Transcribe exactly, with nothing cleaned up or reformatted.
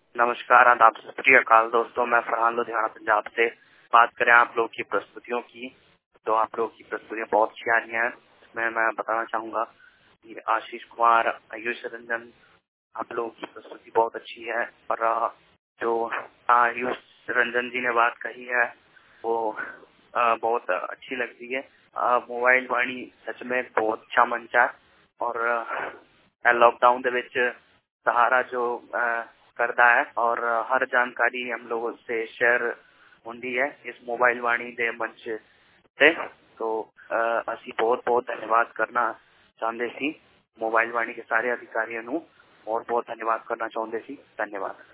नमस्कार, आदाब, सत श्री अकाल दोस्तों। मैं फरहान लुधियाना पंजाब से बात करें आप लोग की प्रस्तुतियों की, तो आप लोग की प्रस्तुतियाँ बहुत अच्छी आ रही हैं। इसमें मैं बताना चाहूँगा कि आशीष कुमार, आयुष रंजन, आप लोगों की प्रस्तुति बहुत अच्छी है। और अ, जो आयुष रंजन जी ने बात कही है वो अ, बहुत अच्छी लगती है। अ, मोबाइल वाणी सच में बहुत अच्छा मंच है और अ, लॉकडाउन ਦੇ ਵਿੱਚ सहारा जो अ, करता है और हर जानकारी हम लोगों से शेयर ਹੁੰਦੀ है इस मोबाइल वाणी ਦੇ मंच ਤੇ। तो ਅ, ਅਸੀਂ ਬਹੁਤ ਬਹੁਤ ਧੰਨਵਾਦ ਕਰਨਾ ਚਾਹੁੰਦੇ ਸੀ मोबाइल वाणी के सारे अधिकारियों ਨੂੰ और बहुत धन्यवाद करना चाਹੁੰਦੇ ਸੀ। धन्यवाद।